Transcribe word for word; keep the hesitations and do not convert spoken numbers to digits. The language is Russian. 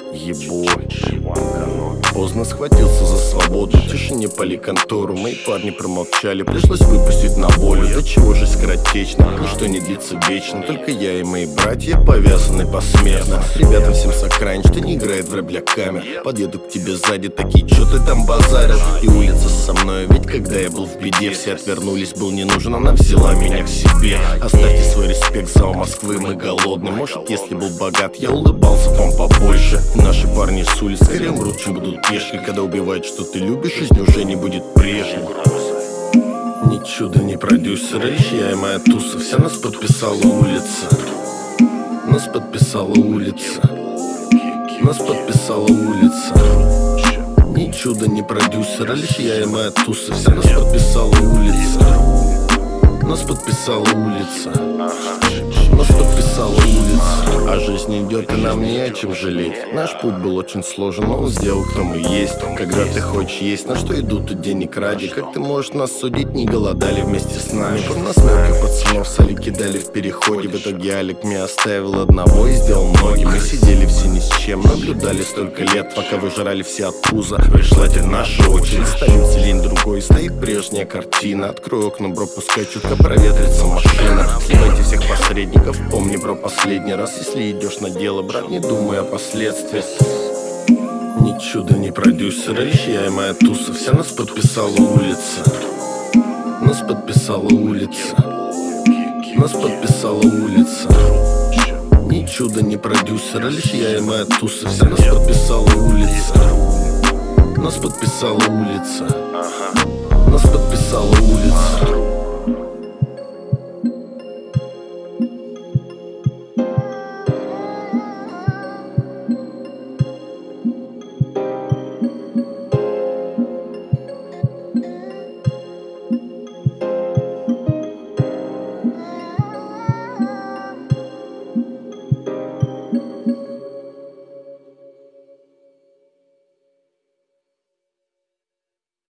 Ебой. Поздно схватился за свободу, в тишине поликонтору. Мои парни промолчали, пришлось выпустить на волю. До чего же скоротечно, ничто не длится вечно. Только я и мои братья повязаны посмертно. Ребятам всем с окраин, что не играет в рэп для камер. Подъеду к тебе сзади, такие, чё ты там базарил? И улица со мной, ведь когда я был в беде, все отвернулись, был не нужен, она взяла меня к себе. Оставьте свой респект за у Москвы, мы голодны. Может, если был богат, я улыбался вам побольше. Наши парни с улиц скорее умрут, чем будут пешки. Когда убивают, что ты любишь, жизнь уже не будет прежней. Ни чудо, ни продюсер, лишь я и моя туса. Вся нас подписала улица. Нас подписала улица. Нас подписала улица. Ни чудо, ни продюсер, лишь я и моя туса. Вся нас подписала улица. Нас подписала улица. Нас подписала улица. А жизнь идет, и нам не о чем жалеть. Наш путь был очень сложен, но он сделал, кто мы есть. Когда ты хочешь есть, на что идут, тут денег ради. Как ты можешь нас судить, не голодали вместе с нами. Под нас мелких пацанов соли кидали в переходе. В итоге Алик меня оставил одного и сделал ноги. Мы сидели все ни с чем, наблюдали столько лет, пока выжирали все от пуза. Пришла теперь наша очередь, стоит лень другой, стоит прежняя картина. Открой окна, бро, пускай чутко проветрится машина. Сливайте всех посредников, помни, бро, последний раз. Если идешь на дело, брат, не думай о последствиях. Ни чудо, ни продюсер, лишь я и моя туса. Вся нас подписала улица. Нас подписала улица. Нас подписала улица. Ни чудо, ни продюсер, лишь я и моя туса. Вся нас подписала улица. Нас подписала улица. Нас подписала улица.